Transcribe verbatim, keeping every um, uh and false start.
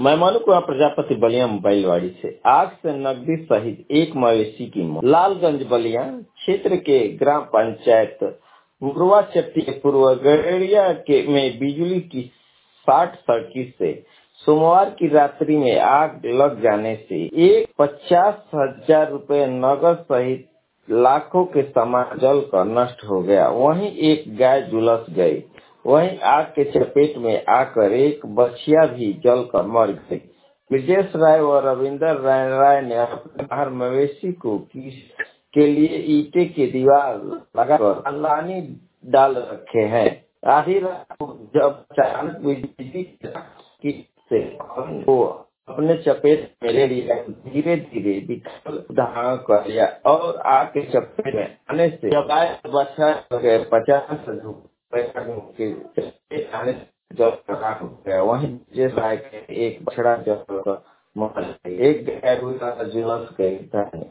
मैं मानू कुमार प्रजापति बलिया बैलवाड़ी से आग से नकदी सहित एक मवेशी की मौत। लालगंज बलिया क्षेत्र के ग्राम पंचायत मुरवा चट्टी के पूर्व गड़ेरिया के में बिजली की शॉर्ट सर्किट से सोमवार की रात्रि में आग लग जाने से एक पचास हजार रूपए नगद सहित लाखों के सामान जलकर नष्ट हो गया। वहीं एक गाय झुलस गई। वहीं आग के चपेट में आकर एक बछिया भी जलकर मर गई। ब्रजेश राय व रविंदर राय राय ने अपने बाहर मवेशी को के लिए ईंटे की दीवार लगाकर अलानी डाल रखे हैं। आधी रात को जब अचानक बिजली की से वो अपने चपेट में ले लिया, धीरे धीरे विकल धारण कर लिया और आग के चपेट में आने से जब गाय बचा पचास के आने से जल हो गया। वहीं ब्रजेश राय के एक बछड़ा जल कर मर गई। एक गाय झुलस गई।